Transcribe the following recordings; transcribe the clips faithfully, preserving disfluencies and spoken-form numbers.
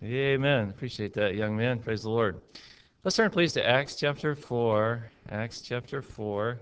Amen. Appreciate that, young man. Praise the Lord. Let's turn, please, to Acts chapter four. Acts chapter four.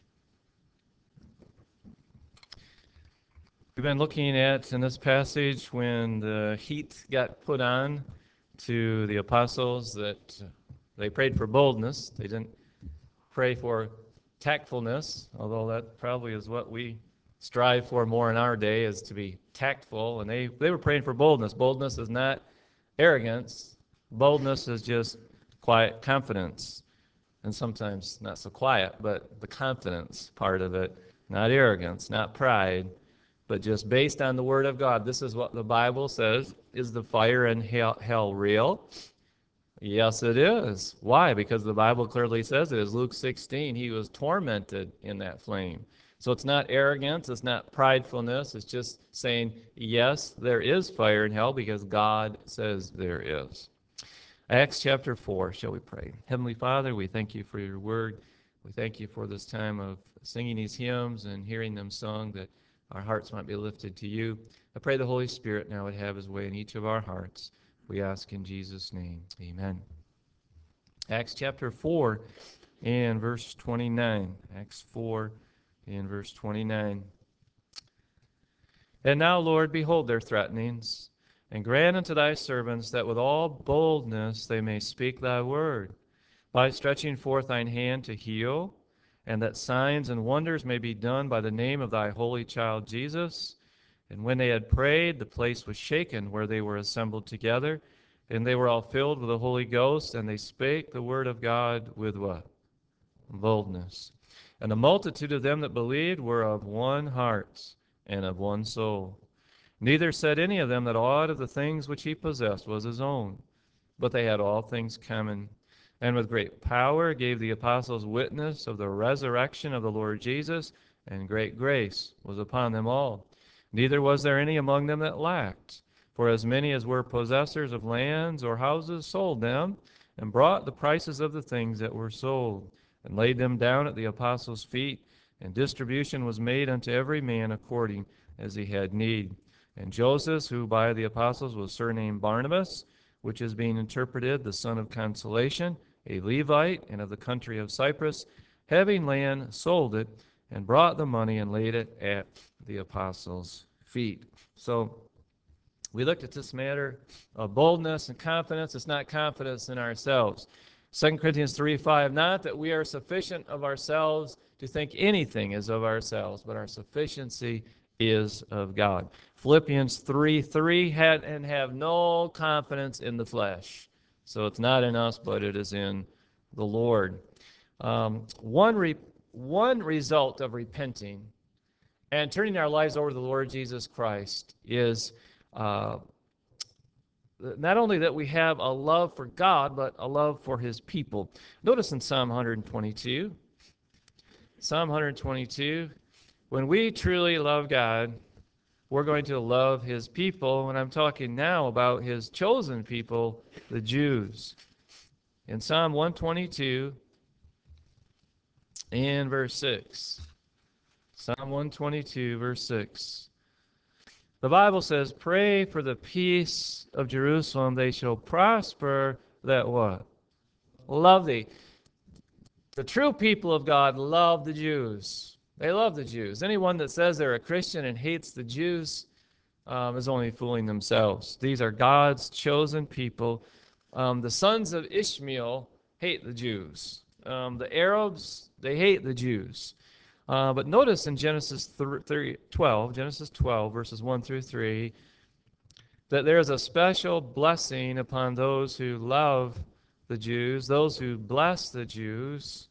We've been looking at in this passage when the heat got put on to the apostles that they prayed for boldness. They didn't pray for tactfulness, although that probably is what we strive for more in our day, is to be tactful. And they, they were praying for boldness. Boldness is not arrogance. Boldness is just quiet confidence. And sometimes not so quiet, but the confidence part of it. Not arrogance, not pride, but just based on the Word of God. This is what the Bible says. Is the fire in hell, hell real? Yes, it is. Why? Because the Bible clearly says it. As Luke sixteen, he was tormented in that flame. So it's not arrogance, it's not pridefulness, it's just saying, yes, there is fire in hell because God says there is. Acts chapter four, shall we pray? Heavenly Father, we thank you for your word. We thank you for this time of singing these hymns and hearing them sung, that our hearts might be lifted to you. I pray the Holy Spirit now would have his way in each of our hearts. We ask in Jesus' name. Amen. Acts chapter four and verse twenty-nine. Acts four and verse twenty-nine. And now, Lord, behold their threatenings, and grant unto thy servants that with all boldness they may speak thy word, by stretching forth thine hand to heal, and that signs and wonders may be done by the name of thy holy child Jesus. And when they had prayed, the place was shaken where they were assembled together, and they were all filled with the Holy Ghost, and they spake the word of God with what? Boldness. And the multitude of them that believed were of one heart and of one soul. Neither said any of them that aught of the things which he possessed was his own, but they had all things common. And with great power gave the apostles witness of the resurrection of the Lord Jesus, and great grace was upon them all. Neither was there any among them that lacked. For as many as were possessors of lands or houses sold them, and brought the prices of the things that were sold, and laid them down at the apostles' feet, and distribution was made unto every man according as he had need. And Joseph, who by the apostles was surnamed Barnabas, which is being interpreted the son of consolation, a Levite, and of the country of Cyprus, having land, sold it, and brought the money and laid it at the apostles' feet. So we looked at this matter of boldness and confidence. It's not confidence in ourselves. Second Corinthians three five, not that we are sufficient of ourselves to think anything is of ourselves, but our sufficiency is of God. Philippians three three, had and have no confidence in the flesh. So it's not in us, but it is in the Lord. Um, one, re- one result of repenting and turning our lives over to the Lord Jesus Christ is uh, not only that we have a love for God, but a love for his people. Notice in Psalm one twenty-two, Psalm one twenty-two, when we truly love God, we're going to love his people. And I'm talking now about his chosen people, the Jews. In Psalm one twenty-two and verse six, Psalm one twenty-two, verse six. The Bible says, pray for the peace of Jerusalem. They shall prosper that what? Love thee. The true people of God love the Jews. They love the Jews. Anyone that says they're a Christian and hates the Jews um, is only fooling themselves. These are God's chosen people. Um, the sons of Ishmael hate the Jews. Um, the Arabs, they hate the Jews. Uh, but notice in Genesis twelve, Genesis twelve, verses one through three, that there is a special blessing upon those who love the Jews, those who bless the Jews.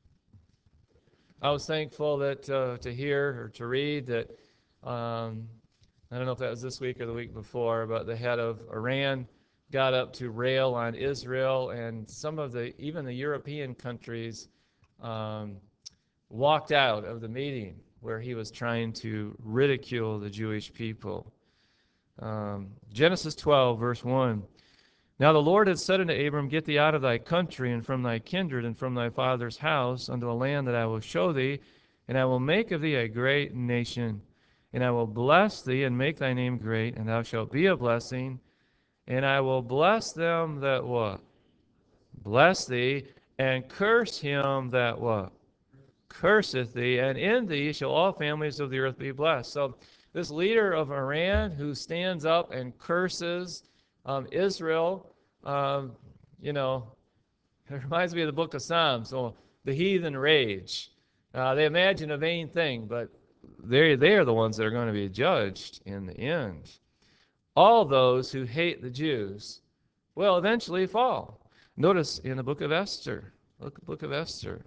I was thankful that uh, to hear or to read that, um, I don't know if that was this week or the week before, but the head of Iran got up to rail on Israel, and some of the, even the European countries, um, walked out of the meeting where he was trying to ridicule the Jewish people. Um, Genesis twelve, verse one. Now the Lord had said unto Abram, get thee out of thy country and from thy kindred and from thy father's house unto a land that I will show thee, and I will make of thee a great nation, and I will bless thee and make thy name great, and thou shalt be a blessing. And I will bless them that what? Bless thee, and curse him that what? Curseth thee, and in thee shall all families of the earth be blessed. So this leader of Iran who stands up and curses um, Israel, um, you know, it reminds me of the book of Psalms. So the heathen rage. Uh, they imagine a vain thing, but they they are the ones that are going to be judged in the end. All those who hate the Jews will eventually fall. Notice in the book of Esther. Look, book of Esther.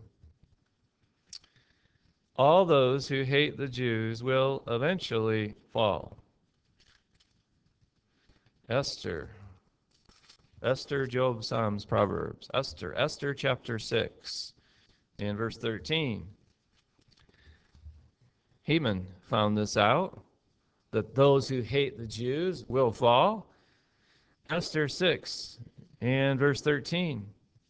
All those who hate the Jews will eventually fall. Esther. Esther, Job, Psalms, Proverbs. Esther. Esther chapter six and verse thirteen. Haman found this out, that those who hate the Jews will fall. Esther six and verse thirteen.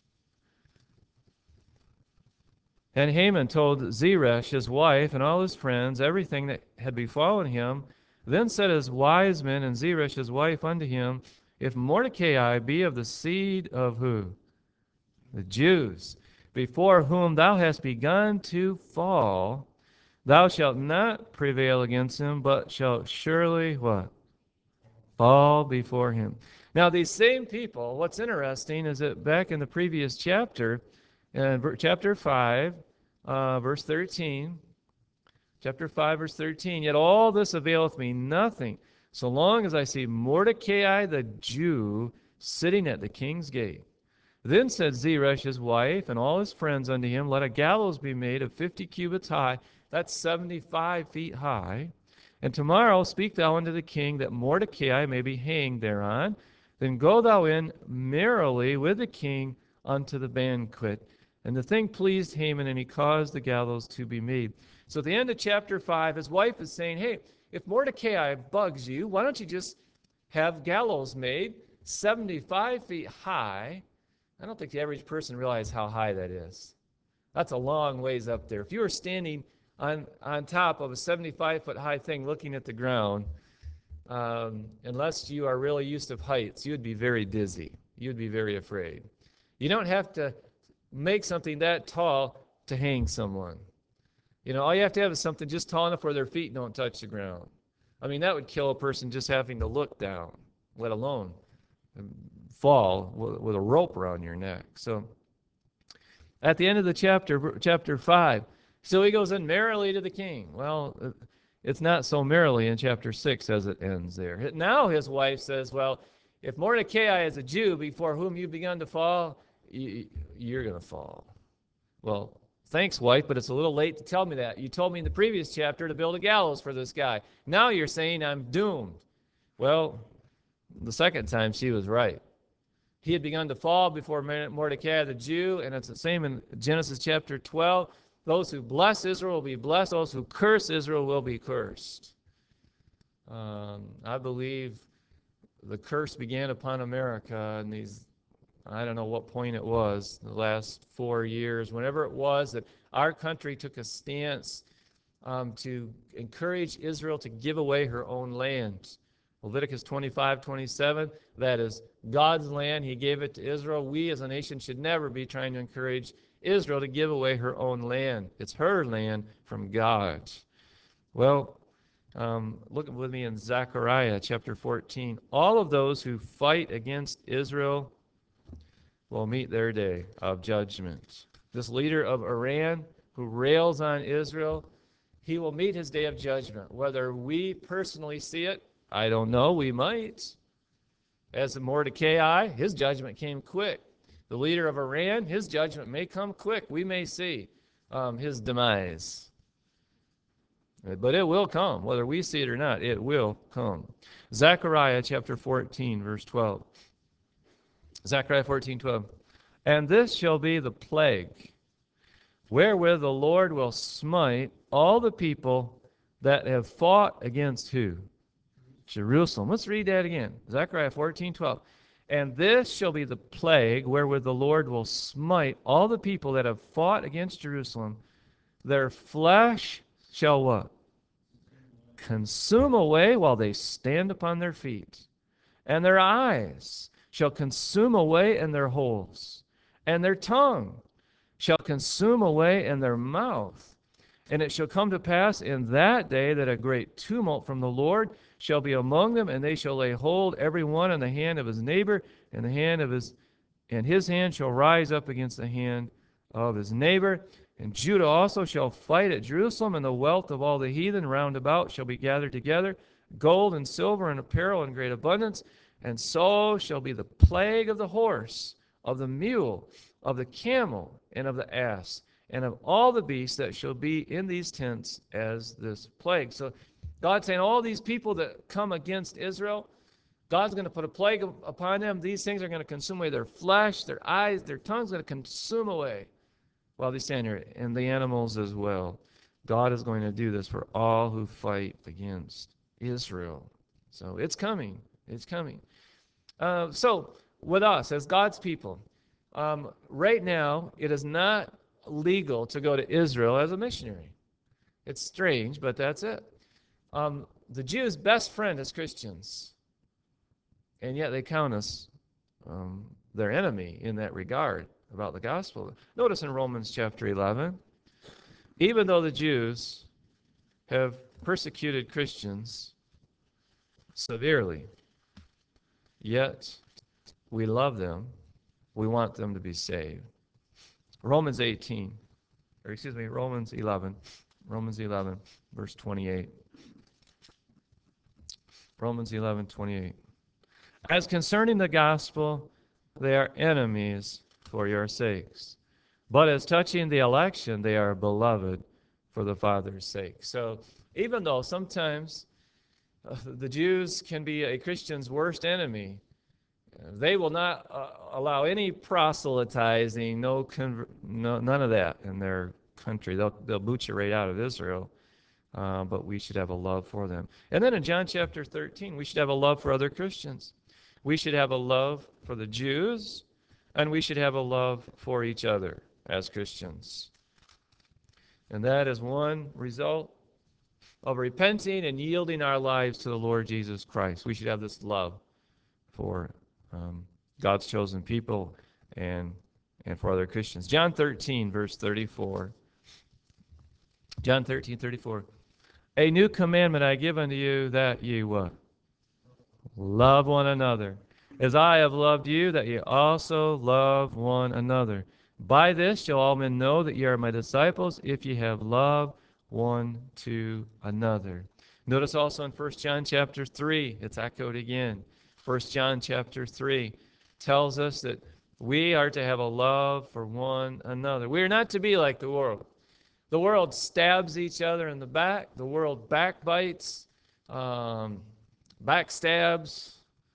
And Haman told Zeresh, his wife, and all his friends everything that had befallen him. Then said his wise men and Zeresh, his wife, unto him, If Mordecai be of the seed of who? The Jews, before whom thou hast begun to fall, thou shalt not prevail against him, but shalt surely what? Fall before him. Now, these same people, what's interesting is that back in the previous chapter, in chapter five, uh, verse thirteen, chapter five, verse thirteen, yet all this availeth me nothing, so long as I see Mordecai the Jew sitting at the king's gate. Then said Zeresh his wife and all his friends unto him, Let a gallows be made of fifty cubits high, that's seventy-five feet high, and tomorrow speak thou unto the king that Mordecai may be hanged thereon. Then go thou in merrily with the king unto the banquet. And the thing pleased Haman, and he caused the gallows to be made. So at the end of chapter five, his wife is saying, Hey, if Mordecai bugs you, why don't you just have gallows made seventy-five feet high? I don't think the average person realizes how high that is. That's a long ways up there. If you were standing on, on top of a seventy-five foot high thing looking at the ground, um, unless you are really used to heights, you would be very dizzy. You would be very afraid. You don't have to make something that tall to hang someone. You know, all you have to have is something just tall enough where their feet don't touch the ground. I mean, that would kill a person just having to look down, let alone fall with a rope around your neck. So at the end of the chapter, chapter five, so he goes in merrily to the king. Well, it's not so merrily in chapter six as it ends there. Now his wife says, well, if Mordecai is a Jew before whom you've begun to fall, you're going to fall. Well, thanks, wife, but it's a little late to tell me that. You told me in the previous chapter to build a gallows for this guy. Now you're saying I'm doomed. Well, the second time she was right. He had begun to fall before Mordecai the Jew, and it's the same in Genesis chapter twelve. Those who bless Israel will be blessed. Those who curse Israel will be cursed. Um, I believe the curse began upon America in these, I don't know what point it was, the last four years, whenever it was, that our country took a stance um, to encourage Israel to give away her own land. Leviticus twenty-five, twenty-seven, that is God's land. He gave it to Israel. We as a nation should never be trying to encourage Israel to give away her own land. It's her land from God. Well, um, look with me in Zechariah chapter fourteen. All of those who fight against Israel will meet their day of judgment. This leader of Iran who rails on Israel, he will meet his day of judgment. Whether we personally see it, I don't know, we might. As Mordecai, his judgment came quick. The leader of Iran, his judgment may come quick. We may see um, his demise. But it will come, whether we see it or not, it will come. Zechariah chapter fourteen, verse twelve. Zechariah fourteen, twelve. And this shall be the plague, wherewith the Lord will smite all the people that have fought against who? Jerusalem. Let's read that again. Zechariah fourteen, twelve. And this shall be the plague wherewith the Lord will smite all the people that have fought against Jerusalem. Their flesh shall what? Consume away while they stand upon their feet. and their eyes shall consume away in their holes, and their tongue shall consume away in their mouth. And it shall come to pass in that day that a great tumult from the Lord shall be among them, and they shall lay hold every one on the hand of his neighbor, and the hand of his and his hand shall rise up against the hand of his neighbor. And Judah also shall fight at Jerusalem, and the wealth of all the heathen round about shall be gathered together, gold and silver and apparel in great abundance. And so shall be the plague of the horse, of the mule, of the camel, and of the ass, and of all the beasts that shall be in these tents as this plague. So God's saying all these people that come against Israel, God's going to put a plague upon them. These things are going to consume away their flesh, their eyes, their tongue's going to consume away while they stand here, and the animals as well. God is going to do this for all who fight against Israel. So it's coming. It's coming. Uh, so with us as God's people, um, right now it is not legal to go to Israel as a missionary. It's strange, but that's it. Um, the Jews' best friend is Christians, and yet they count us um, their enemy in that regard about the gospel. Notice in Romans chapter eleven, even though the Jews have persecuted Christians severely, yet we love them. We want them to be saved. Romans eighteen, or excuse me, Romans eleven, Romans eleven, verse twenty-eight. Romans eleven, twenty-eight. As concerning the gospel, they are enemies for your sakes. But as touching the election, they are beloved for the Father's sake. So even though sometimes uh, the Jews can be a Christian's worst enemy, they will not uh, allow any proselytizing, no, conver- no, none of that in their country. They'll, they'll boot you right out of Israel. Uh, but we should have a love for them. And then in John chapter thirteen, we should have a love for other Christians. We should have a love for the Jews, and we should have a love for each other as Christians. And that is one result of repenting and yielding our lives to the Lord Jesus Christ. We should have this love for um, God's chosen people and and for other Christians. John thirteen, verse thirty-four. John thirteen, thirty-four. A new commandment I give unto you, that ye what? Love one another. As I have loved you, that ye also love one another. By this shall all men know that ye are my disciples, if ye have love one to another. Notice also in First John chapter three, it's echoed again. First John chapter three tells us that we are to have a love for one another. We are not to be like the world. The world stabs each other in the back. The world backbites, um, backstabs.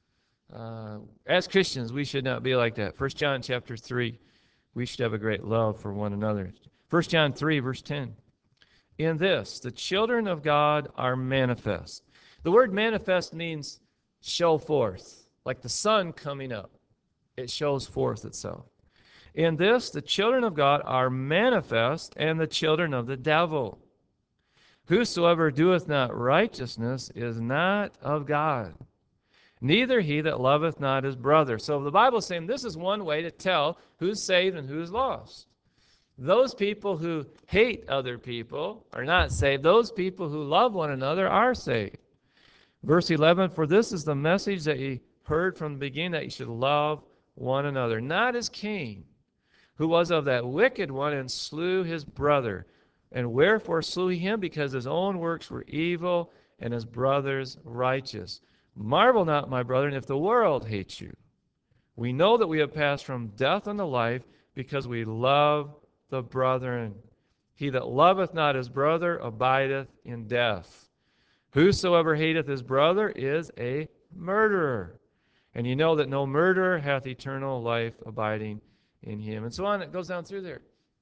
Uh, as Christians, we should not be like that. First John chapter three, we should have a great love for one another. First John three, verse ten. In this, the children of God are manifest. The word manifest means show forth, like the sun coming up. It shows forth itself. In this, the children of God are manifest, and the children of the devil. Whosoever doeth not righteousness is not of God, neither he that loveth not his brother. So the Bible is saying this is one way to tell who's saved and who's lost. Those people who hate other people are not saved. Those people who love one another are saved. Verse eleven, for this is the message that ye heard from the beginning, that ye should love one another, not as Cain, who was of that wicked one, and slew his brother. And wherefore slew he him? Because his own works were evil, and his brother's righteous. Marvel not, my brethren, if the world hates you. We know that we have passed from death unto life, because we love the brethren. He that loveth not his brother abideth in death. Whosoever hateth his brother is a murderer. And you know that no murderer hath eternal life abiding in him. And so on, it goes down through there.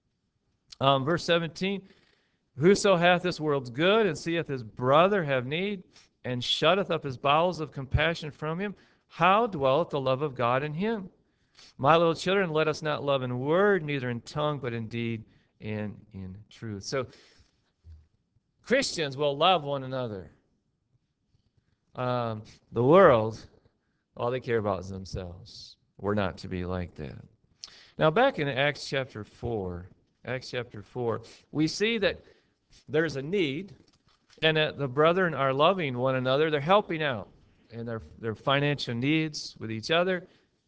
Um, verse seventeen, whoso hath this world's good, and seeth his brother have need, and shutteth up his bowels of compassion from him, how dwelleth the love of God in him? My little children, let us not love in word, neither in tongue, but in deed and in truth. So Christians will love one another. Um, the world All they care about is themselves. We're not to be like that. Now, back in Acts chapter four, Acts chapter four, we see that there's a need and that the brethren are loving one another. They're helping out in their, their financial needs with each other.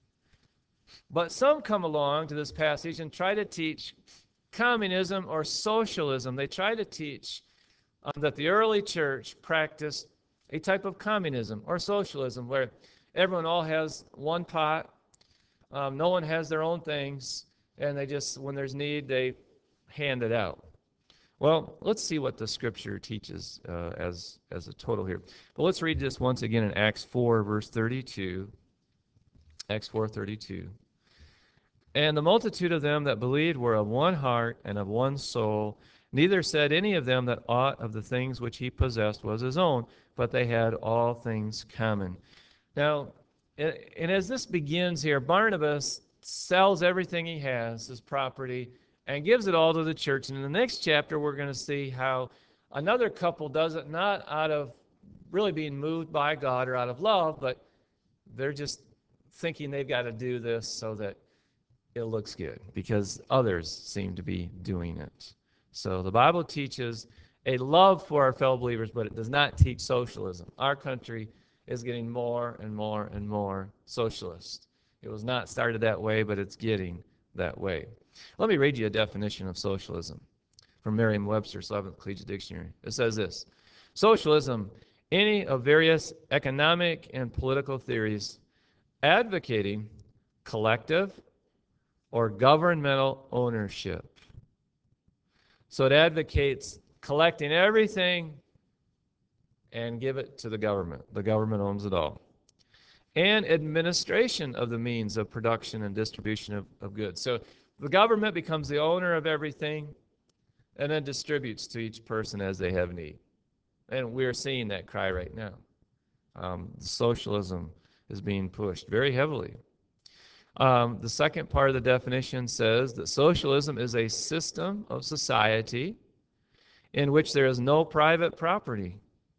But some come along to this passage and try to teach communism or socialism. They try to teach um, that the early church practiced a type of communism or socialism where everyone all has one pot, um, no one has their own things, and they just, when there's need, they hand it out. Well, let's see what the scripture teaches uh, as, as a total here. But let's read this once again in Acts four, verse thirty-two. Acts four thirty-two. And the multitude of them that believed were of one heart and of one soul. Neither said any of them that aught of the things which he possessed was his own, but they had all things common. Now, and as this begins here, Barnabas sells everything he has, his property, and gives it all to the church. And in the next chapter, we're going to see how another couple does it not out of really being moved by God or out of love, but they're just thinking they've got to do this so that it looks good because others seem to be doing it. So the Bible teaches a love for our fellow believers, but it does not teach socialism. Our country is getting more and more and more socialist. It was not started that way, but it's getting that way. Let me read you a definition of socialism from Merriam-Webster's eleventh Collegiate Dictionary. It says this: socialism, any of various economic and political theories advocating collective or governmental ownership. So it advocates collecting everything and give it to the government. The government owns it all. And administration of the means of production and distribution of, of goods. So the government becomes the owner of everything and then distributes to each person as they have need. And we're seeing that cry right now. Um, socialism is being pushed very heavily. Um, the second part of the definition says that socialism is a system of society in which there is no private property.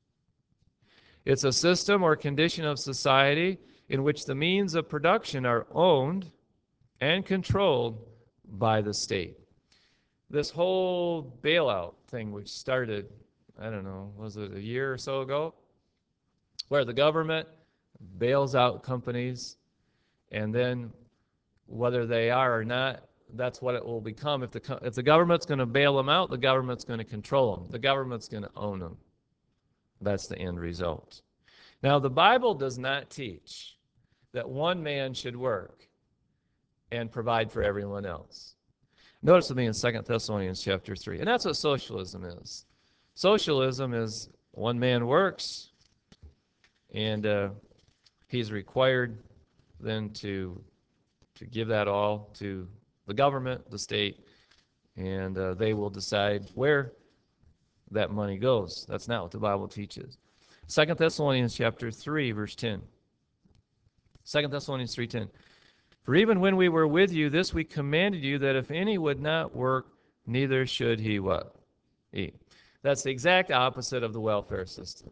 It's a system or condition of society in which the means of production are owned and controlled by the state. This whole bailout thing, which started, I don't know, was it a year or so ago, where the government bails out companies, and then whether they are or not, that's what it will become. If the, if the government's going to bail them out, the government's going to control them. The government's going to own them. That's the end result. Now, the Bible does not teach that one man should work and provide for everyone else. Notice with me in Second Thessalonians chapter three. And that's what socialism is. Socialism is one man works, and uh, he's required then to, to give that all to the government, the state, and uh, they will decide where that money goes. That's not what the Bible teaches. Second Thessalonians chapter three, verse ten. Second Thessalonians three ten. For even when we were with you, this we commanded you, that if any would not work, neither should he what? Eat. That's the exact opposite of the welfare system.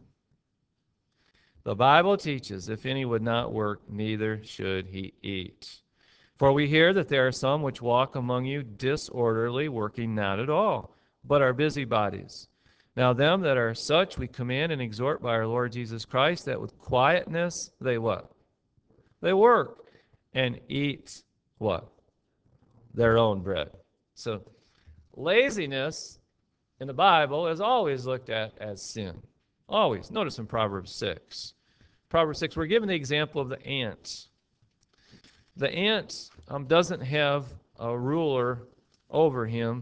The Bible teaches, if any would not work, neither should he eat. For we hear that there are some which walk among you disorderly, working not at all, but are busybodies. Now them that are such we command and exhort by our Lord Jesus Christ, that with quietness they what? They work and eat what? Their own bread. So laziness in the Bible is always looked at as sin. Always. Notice in Proverbs six. Proverbs six, we're given the example of the ant. The ant um, doesn't have a ruler over him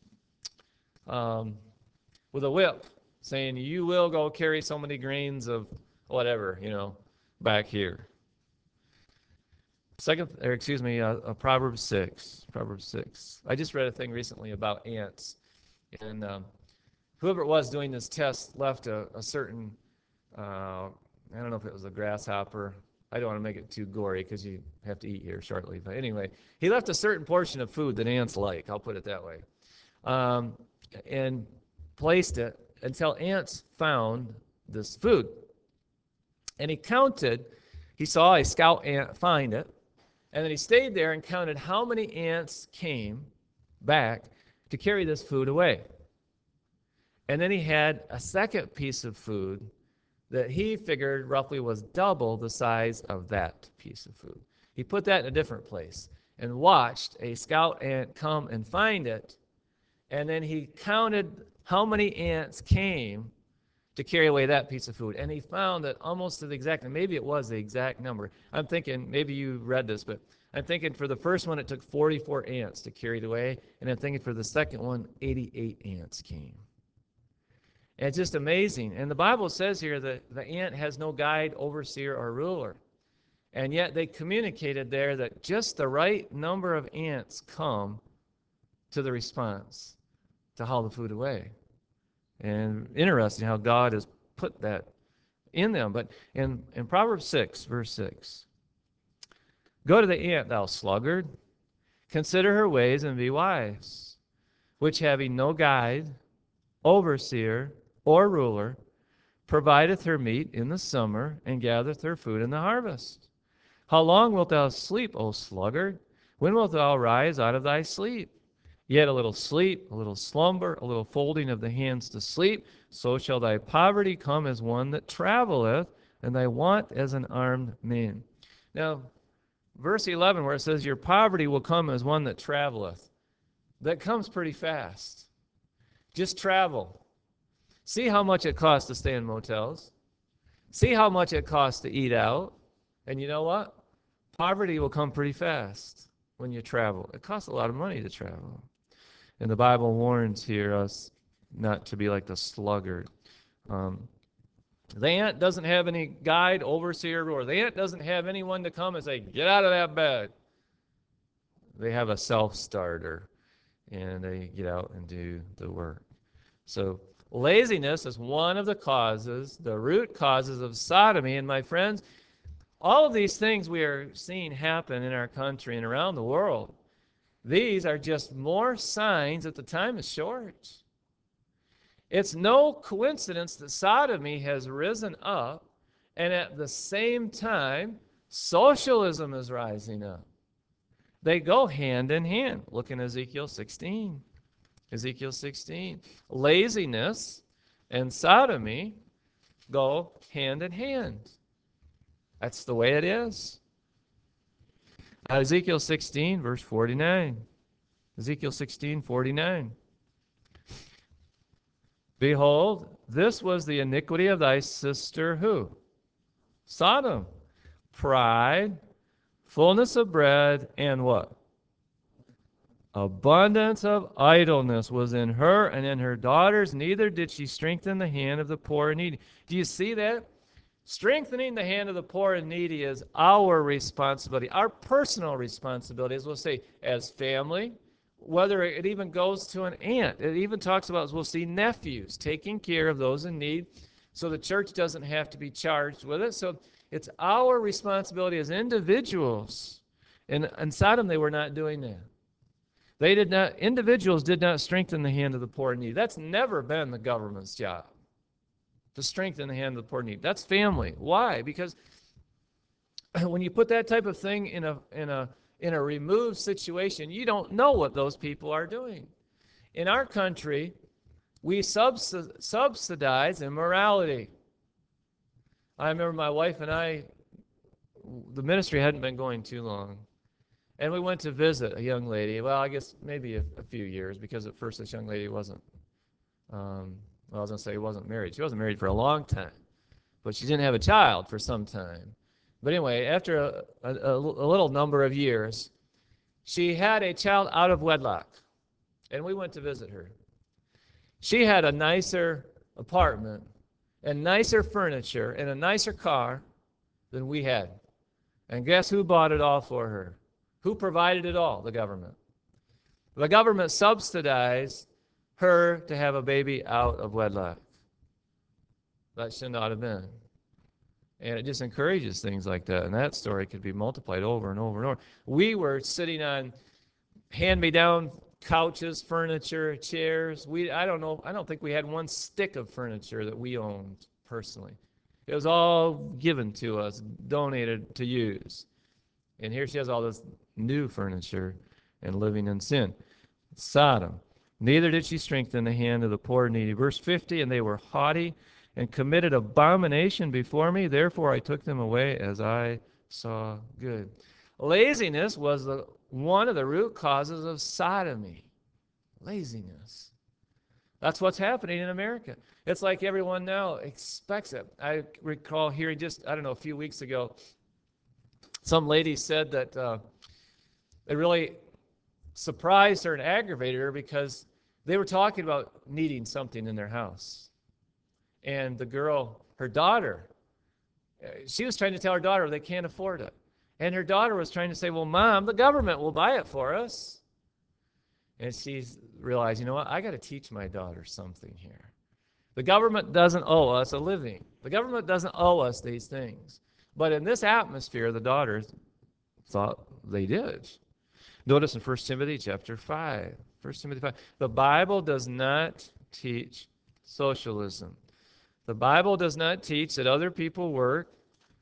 um, with a whip saying, you will go carry so many grains of whatever, you know, back here. Second, or excuse me, uh, uh, Proverbs six. Proverbs six. I just read a thing recently about ants, and um, whoever it was doing this test left a, a certain, uh, I don't know if it was a grasshopper. I don't want to make it too gory because you have to eat here shortly. But anyway, he left a certain portion of food that ants like. I'll put it that way, um, and placed it until ants found this food, and he counted. he saw a scout ant find it, and then he stayed there and counted how many ants came back to carry this food away. And then he had a second piece of food that he figured roughly was double the size of that piece of food. He put that in a different place and watched a scout ant come and find it, and then he counted how many ants came to carry away that piece of food. And he found that almost to the exact, maybe it was the exact number. I'm thinking, maybe you read this, but I'm thinking for the first one, it took forty-four ants to carry it away. And I'm thinking for the second one, eighty-eight ants came. And it's just amazing. And the Bible says here that the ant has no guide, overseer, or ruler. And yet they communicated there that just the right number of ants come to the response to haul the food away. And interesting how God has put that in them. But in, in Proverbs six, verse six, go to the ant, thou sluggard, consider her ways and be wise, which having no guide, overseer, or ruler, provideth her meat in the summer, and gathereth her food in the harvest. How long wilt thou sleep, O sluggard? When wilt thou rise out of thy sleep? Yet a little sleep, a little slumber, a little folding of the hands to sleep, so shall thy poverty come as one that traveleth, and thy want as an armed man. Now, verse eleven, where it says, your poverty will come as one that traveleth, that comes pretty fast. Just travel. See how much it costs to stay in motels. See how much it costs to eat out. And you know what? Poverty will come pretty fast when you travel. It costs a lot of money to travel. And the Bible warns here us not to be like the sluggard. Um, the ant doesn't have any guide, overseer, or the ant doesn't have anyone to come and say, get out of that bed. They have a self-starter, and they get out and do the work. So laziness is one of the causes, the root causes of sodomy. And my friends, all of these things we are seeing happen in our country and around the world, these are just more signs that the time is short. It's no coincidence that sodomy has risen up, and at the same time, socialism is rising up. They go hand in hand. Look in Ezekiel sixteen. Ezekiel sixteen. Laziness and sodomy go hand in hand. That's the way it is. Ezekiel sixteen, verse forty-nine. Ezekiel sixteen, forty-nine. Behold, this was the iniquity of thy sister who? Sodom. Pride, fullness of bread, and what? Abundance of idleness was in her and in her daughters, neither did she strengthen the hand of the poor and needy. Do you see that? Strengthening the hand of the poor and needy is our responsibility, our personal responsibility, as we'll say, as family, whether it even goes to an aunt. It even talks about, as we'll see, nephews, taking care of those in need, so the church doesn't have to be charged with it. So it's our responsibility as individuals. And in Sodom, they were not doing that. They did not, individuals did not strengthen the hand of the poor and needy. That's never been the government's job, to strengthen the hand of the poor and needy. That's family. Why? Because when you put that type of thing in a in a in a removed situation, you don't know what those people are doing. In our country, we subsidize immorality. I remember my wife and I, the ministry hadn't been going too long, and we went to visit a young lady. Well, I guess maybe a, a few years, because at first this young lady wasn't, um, well, I was going to say wasn't married. She wasn't married for a long time, but she didn't have a child for some time. But anyway, after a, a, a little number of years, she had a child out of wedlock, and we went to visit her. She had a nicer apartment and nicer furniture and a nicer car than we had. And guess who bought it all for her? Who provided it all? The government. The government subsidized her to have a baby out of wedlock. That should not have been. And it just encourages things like that. And that story could be multiplied over and over and over. We were sitting on hand-me-down couches, furniture, chairs. We, I don't know, I don't think we had one stick of furniture that we owned personally. It was all given to us, donated to use. And here she has all this new furniture and living in sin. Sodom. Neither did she strengthen the hand of the poor and needy. Verse fifty, and they were haughty and committed abomination before me. Therefore I took them away as I saw good. Laziness was the, one of the root causes of sodomy. Laziness. That's what's happening in America. It's like everyone now expects it. I recall hearing just, I don't know, a few weeks ago, some lady said that uh, it really surprised her and aggravated her because they were talking about needing something in their house. And the girl, her daughter, she was trying to tell her daughter they can't afford it. And her daughter was trying to say, well, Mom, the government will buy it for us. And she realized, you know what, I got to teach my daughter something here. The government doesn't owe us a living. The government doesn't owe us these things. But in this atmosphere, the daughters thought they did. Notice in First Timothy chapter five. First Timothy five. The Bible does not teach socialism. The Bible does not teach that other people work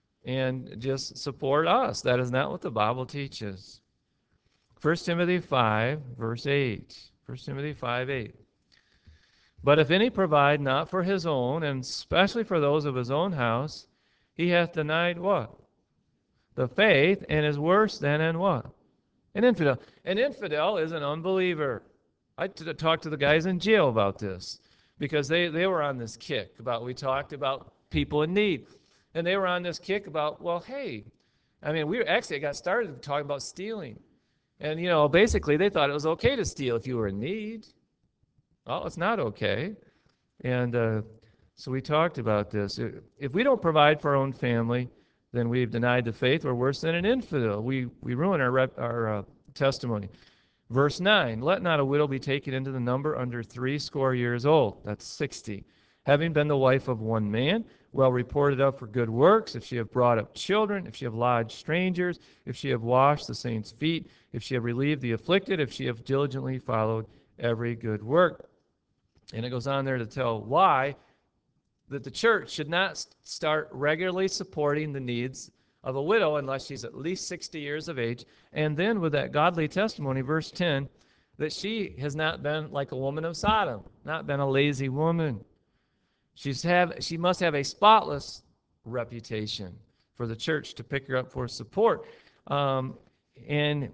and just support us. That is not what the Bible teaches. First Timothy five, verse eight. First Timothy five, eight. But if any provide not for his own, and especially for those of his own house, he hath denied what? The faith, and is worse than an what? An infidel. An infidel is an unbeliever. I t- talked to the guys in jail about this because they, they were on this kick about, we talked about people in need. And they were on this kick about, well, hey, I mean, we were actually got started talking about stealing. And, you know, basically they thought it was okay to steal if you were in need. Well, it's not okay. And uh, so we talked about this. If we don't provide for our own family, then we've denied the faith. We're worse than an infidel. We we ruin our rep, our uh, testimony. Verse nine, let not a widow be taken into the number under three score years old. That's sixty. Having been the wife of one man, well reported of for good works, if she have brought up children, if she have lodged strangers, if she have washed the saints' feet, if she have relieved the afflicted, if she have diligently followed every good work. And it goes on there to tell why that the church should not start regularly supporting the needs of a widow unless she's at least sixty years of age. And then with that godly testimony, verse ten, that she has not been like a woman of Sodom, not been a lazy woman. She's have, she must have a spotless reputation for the church to pick her up for support. Um, and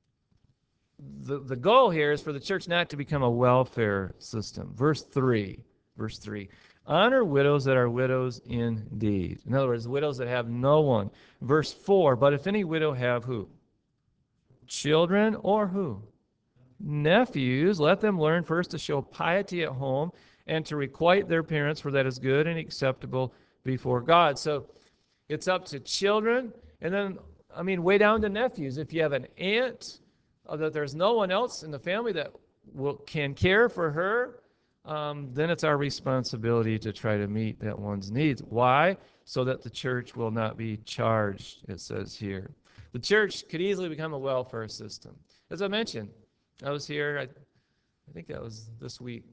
the, the goal here is for the church not to become a welfare system. Verse three, verse three. Honor widows that are widows indeed. In other words, widows that have no one. Verse four, but if any widow have who? Children or who? Nephews, let them learn first to show piety at home and to requite their parents, for that is good and acceptable before God. So it's up to children, and then, I mean, way down to nephews. If you have an aunt, uh, that there's no one else in the family that will, can care for her, Um, then it's our responsibility to try to meet that one's needs. Why? So that the church will not be charged, it says here. The church could easily become a welfare system. As I mentioned, I was here, I, I think that was this week.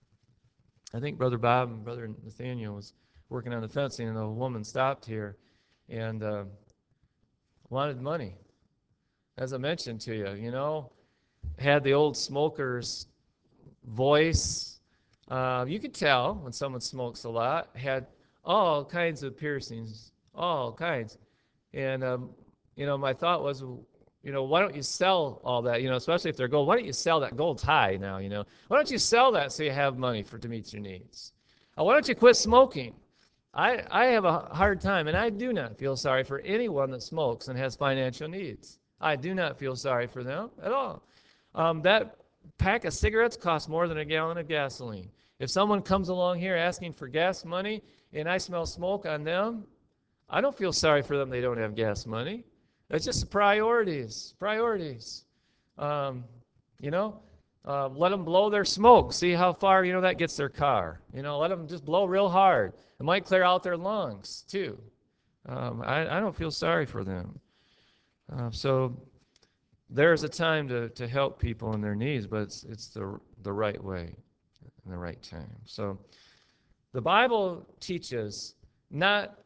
I think Brother Bob and Brother Nathaniel was working on the fencing, and a woman stopped here and uh, wanted money. As I mentioned to you, you know, had the old smoker's voice. Uh, you could tell when someone smokes a lot, had all kinds of piercings, all kinds. And, um, you know, my thought was, you know, why don't you sell all that, you know, especially if they're gold, why don't you sell that gold tie now, you know? Why don't you sell that so you have money for to meet your needs? Uh, why don't you quit smoking? I, I have a hard time, and I do not feel sorry for anyone that smokes and has financial needs. I do not feel sorry for them at all. Um, that pack of cigarettes costs more than a gallon of gasoline. If someone comes along here asking for gas money and I smell smoke on them, I don't feel sorry for them they don't have gas money. That's just priorities, priorities. Um, you know, uh, let them blow their smoke. See how far, you know, that gets their car. You know, let them just blow real hard. It might clear out their lungs, too. Um, I, I don't feel sorry for them. Uh, so there's a time to, to help people in their needs, but it's, it's the, the right way and the right time. So the Bible teaches not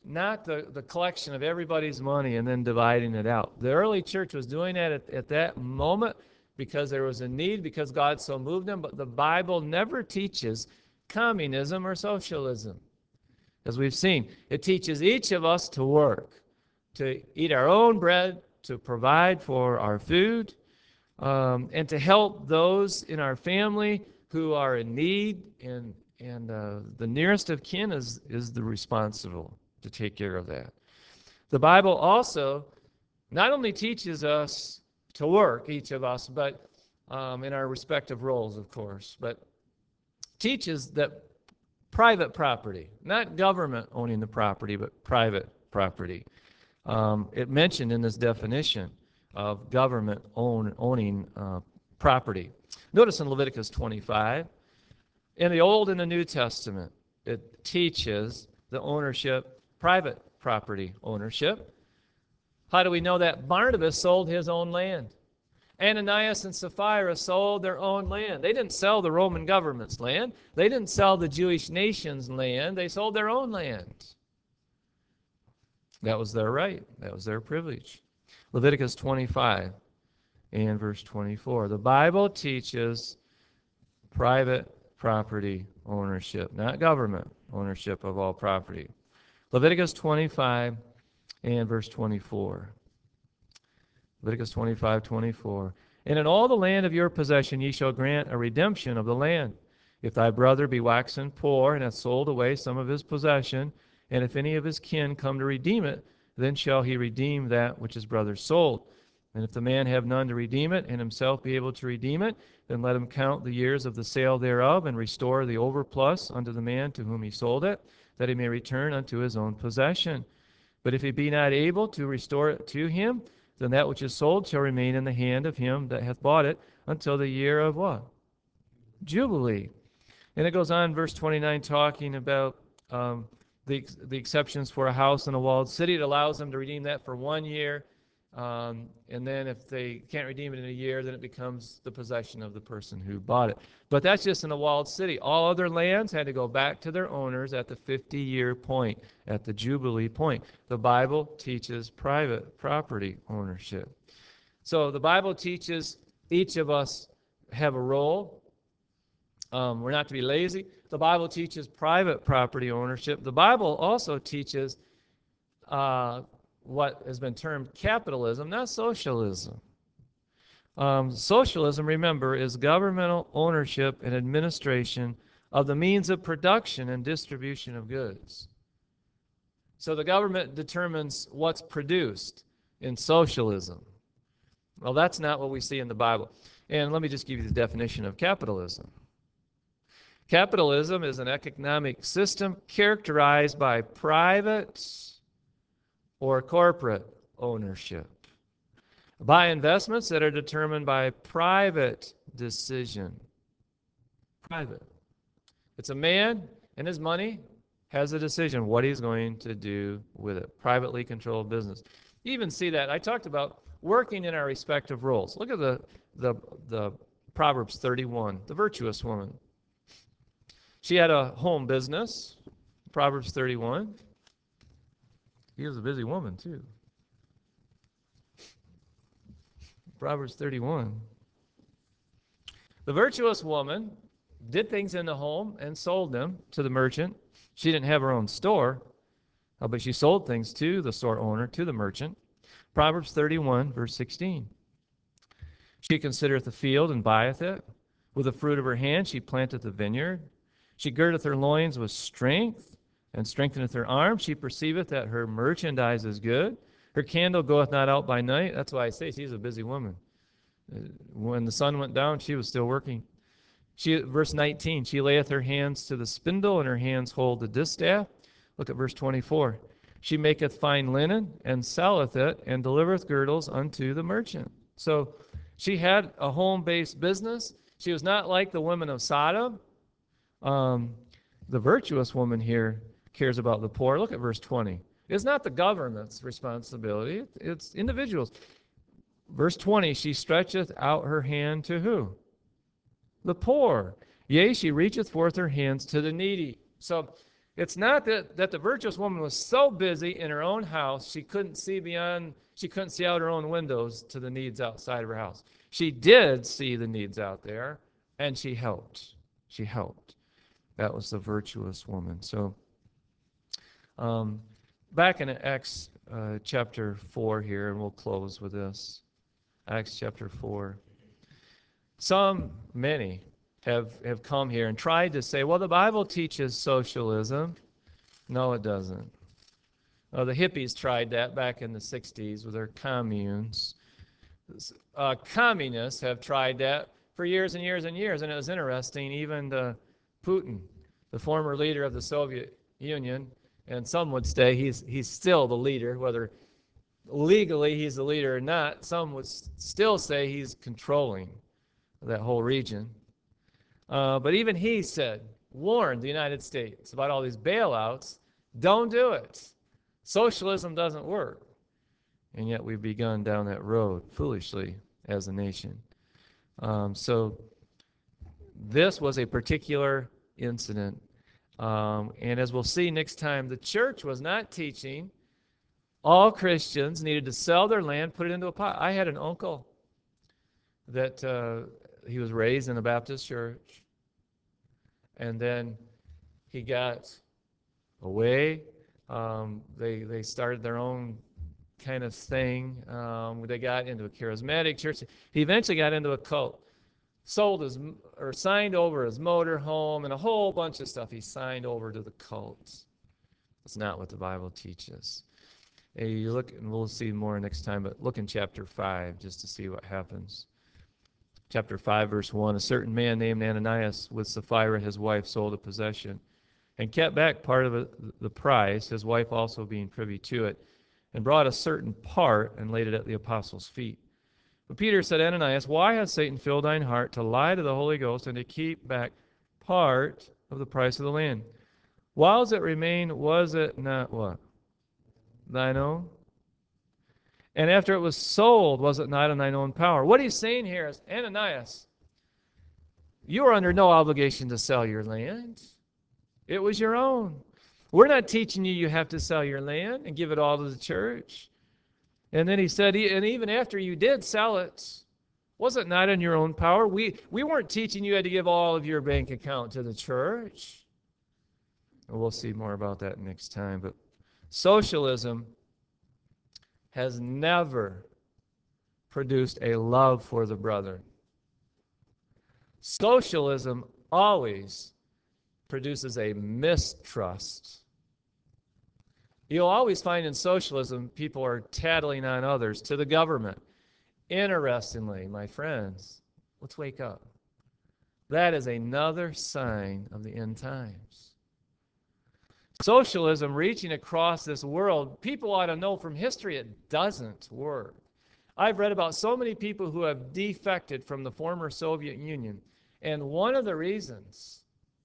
not the, the collection of everybody's money and then dividing it out. The early church was doing that at, at that moment because there was a need, because God so moved them, but the Bible never teaches communism or socialism. As we've seen, it teaches each of us to work, to eat our own bread, to provide for our food, um, and to help those in our family who are in need, and, and uh, the nearest of kin is, is the responsible to take care of that. The Bible also not only teaches us to work, each of us, but um, in our respective roles, of course, but teaches that private property, not government owning the property, but private property. Um, it mentioned in this definition of government own, owning uh, property. Notice in Leviticus twenty-five, in the Old and the New Testament, it teaches the ownership, private property ownership. How do we know that? Barnabas sold his own land. Ananias and Sapphira sold their own land. They didn't sell the Roman government's land. They didn't sell the Jewish nation's land. They sold their own land. That was their right. That was their privilege. Leviticus twenty-five and verse twenty-four. The Bible teaches private property ownership, not government ownership of all property. Leviticus twenty-five and verse twenty-four. Leviticus twenty-five, twenty-four. And in all the land of your possession ye shall grant a redemption of the land. If thy brother be waxen poor, and hath sold away some of his possession, and if any of his kin come to redeem it, then shall he redeem that which his brother sold. And if the man have none to redeem it, and himself be able to redeem it, then let him count the years of the sale thereof, and restore the overplus unto the man to whom he sold it, that he may return unto his own possession. But if he be not able to restore it to him, then that which is sold shall remain in the hand of him that hath bought it until the year of what? Jubilee. And it goes on, verse twenty-nine, talking about um, the, the exceptions for a house in a walled city. It allows them to redeem that for one year. Um, and then if they can't redeem it in a year, then it becomes the possession of the person who bought it. But that's just in a walled city. All other lands had to go back to their owners at the fifty-year point, at the Jubilee point. The Bible teaches private property ownership. So the Bible teaches each of us have a role. Um, we're not to be lazy. The Bible teaches private property ownership. The Bible also teaches uh, what has been termed capitalism, not socialism. Um, socialism, remember, is governmental ownership and administration of the means of production and distribution of goods. So the government determines what's produced in socialism. Well, that's not what we see in the Bible. And let me just give you the definition of capitalism. Capitalism is an economic system characterized by private or corporate ownership, by investments that are determined by private decision. Private. It's a man and his money has a decision what he's going to do with it. Privately controlled business. You even see that. I talked about working in our respective roles. Look at the, the, the Proverbs thirty-one, the virtuous woman. She had a home business, Proverbs thirty-one. He was a busy woman, too. Proverbs thirty-one. The virtuous woman did things in the home and sold them to the merchant. She didn't have her own store, uh, but she sold things to the store owner, to the merchant. Proverbs thirty-one, verse sixteen. She considereth the field and buyeth it. With the fruit of her hand she planteth a vineyard. She girdeth her loins with strength, and strengtheneth her arms. She perceiveth that her merchandise is good. Her candle goeth not out by night. That's why I say she's a busy woman. When the sun went down, she was still working. She, verse nineteen, she layeth her hands to the spindle, and her hands hold the distaff. Look at verse twenty-four. She maketh fine linen, and selleth it, and delivereth girdles unto the merchant. So she had a home-based business. She was not like the women of Sodom. Um, the virtuous woman here cares about the poor. Look at verse twenty. It's not the government's responsibility. It's individuals. Verse twenty, she stretcheth out her hand to who? The poor. Yea, she reacheth forth her hands to the needy. So It's not that, that the virtuous woman was so busy in her own house she couldn't see beyond, she couldn't see out her own windows to the needs outside of her house. She did see the needs out there, and she helped. She helped. That was the virtuous woman. So, um, back in Acts uh, chapter four here, and we'll close with this. Acts chapter four. Some, many, have, have come here and tried to say, well, the Bible teaches socialism. No, it doesn't. Oh, the hippies tried that back in the sixties with their communes. Uh, communists have tried that for years and years and years, and it was interesting. Even the Putin, the former leader of the Soviet Union, and some would say he's he's still the leader, whether legally he's the leader or not. Some would still say he's controlling that whole region. Uh, but even he said, warned the United States about all these bailouts. Don't do it. Socialism doesn't work. And yet we've begun down that road foolishly as a nation. Um, so this was a particular incident. Um, and as we'll see next time, the church was not teaching all Christians needed to sell their land, put it into a pot. I had an uncle that uh, he was raised in a Baptist church. And then he got away. Um, they, they started their own kind of thing. Um, they got into a charismatic church. He eventually got into a cult. Sold his, or signed over his motor home and a whole bunch of stuff he signed over to the cult. That's not what the Bible teaches. Hey, you look, and we'll see more next time, but look in chapter five just to see what happens. Chapter five, verse one, a certain man named Ananias with Sapphira, his wife, sold a possession and kept back part of the price, his wife also being privy to it, and brought a certain part and laid it at the apostles' feet. But Peter said, Ananias, why has Satan filled thine heart to lie to the Holy Ghost and to keep back part of the price of the land? Whiles it remained, was it not what? Thine own? And after it was sold, was it not in thine own power? What he's saying here is, Ananias, you are under no obligation to sell your land. It was your own. We're not teaching you you have to sell your land and give it all to the church. And then he said, and even after you did sell it, was it not in your own power? We, we weren't teaching you had to give all of your bank account to the church. And we'll see more about that next time. But socialism has never produced a love for the brethren. Socialism always produces a mistrust. You'll always find in socialism people are tattling on others to the government. Interestingly, my friends, let's wake up. That is another sign of the end times. Socialism reaching across this world, people ought to know from history it doesn't work. I've read about so many people who have defected from the former Soviet Union, and one of the reasons,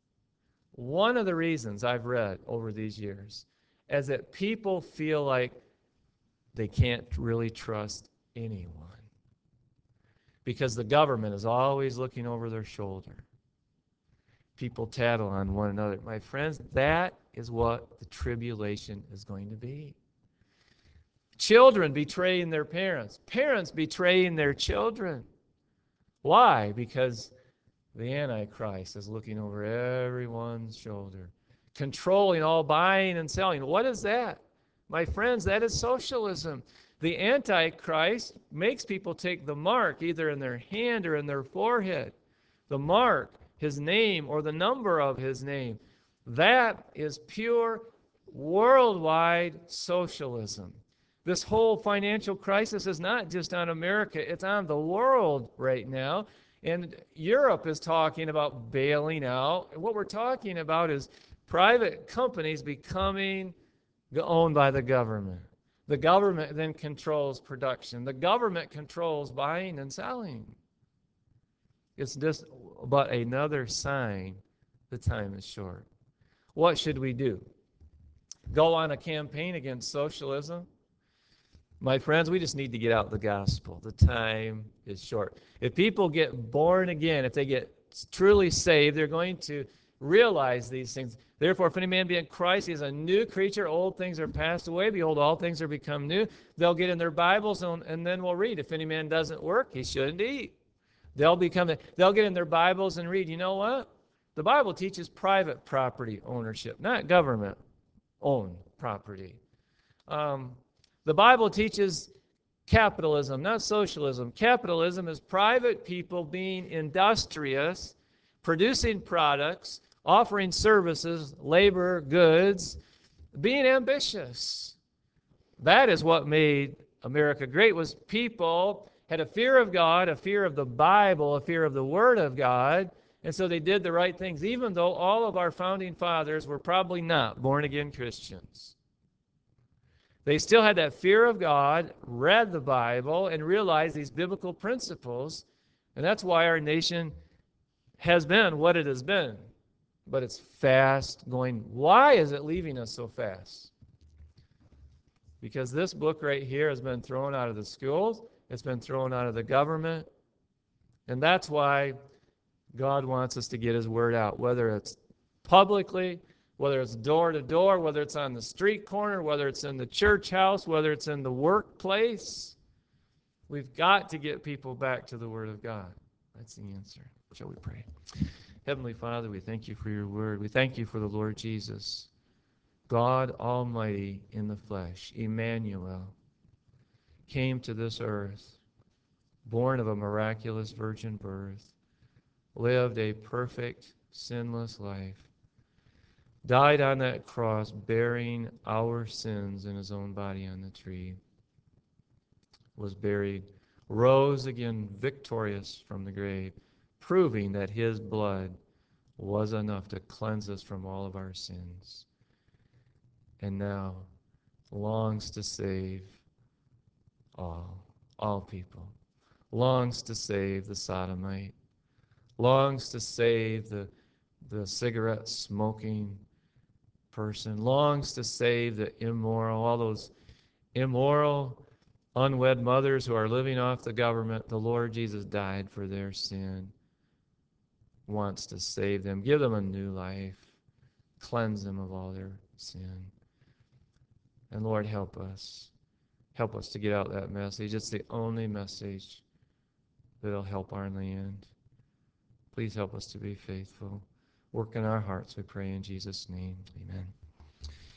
one of the reasons I've read over these years is that people feel like they can't really trust anyone because the government is always looking over their shoulder. People tattle on one another. My friends, that is what the tribulation is going to be. Children betraying their parents. Parents betraying their children. Why? Because the Antichrist is looking over everyone's shoulder, controlling all buying and selling. What is that? My friends, that is socialism. The Antichrist makes people take the mark either in their hand or in their forehead. The mark, his name, or the number of his name. That is pure worldwide socialism. This whole financial crisis is not just on America, it's on the world right now. And Europe is talking about bailing out. And what we're talking about is private companies becoming owned by the government. The government then controls production. The government controls buying and selling. It's just but another sign the time is short. What should we do? Go on a campaign against socialism? My friends, we just need to get out the gospel. The time is short. If people get born again, if they get truly saved, they're going to realize these things. Therefore, if any man be in Christ, he is a new creature. Old things are passed away. Behold, all things are become new. They'll get in their Bibles, and, and then we'll read. If any man doesn't work, he shouldn't eat. They'll become. They'll get in their Bibles and read. You know what? The Bible teaches private property ownership, not government-owned property. Um, the Bible teaches capitalism, not socialism. Capitalism is private people being industrious, producing products, offering services, labor, goods, being ambitious. That is what made America great, was people had a fear of God, a fear of the Bible, a fear of the Word of God, and so they did the right things, even though all of our founding fathers were probably not born-again Christians. They still had that fear of God, read the Bible, and realized these biblical principles, and that's why our nation has been what it has been. But it's fast going. Why is it leaving us so fast? Because this book right here has been thrown out of the schools, it's been thrown out of the government, and that's why God wants us to get His Word out, whether it's publicly, whether it's door to door, whether it's on the street corner, whether it's in the church house, whether it's in the workplace. We've got to get people back to the Word of God. That's the answer. Shall we pray? Heavenly Father, we thank you for your Word. We thank you for the Lord Jesus, God Almighty in the flesh, Emmanuel, came to this earth, born of a miraculous virgin birth, lived a perfect, sinless life, died on that cross bearing our sins in his own body on the tree, was buried, rose again victorious from the grave, proving that his blood was enough to cleanse us from all of our sins, and now longs to save all, all people, longs to save the sodomite, longs to save the, the cigarette smoking person, longs to save the immoral, all those immoral, unwed mothers who are living off the government. The Lord Jesus died for their sin, wants to save them, give them a new life, cleanse them of all their sin. And Lord, help us. Help us to get out that message. It's the only message that'll help our land. Please help us to be faithful. Work in our hearts, we pray in Jesus' name. Amen.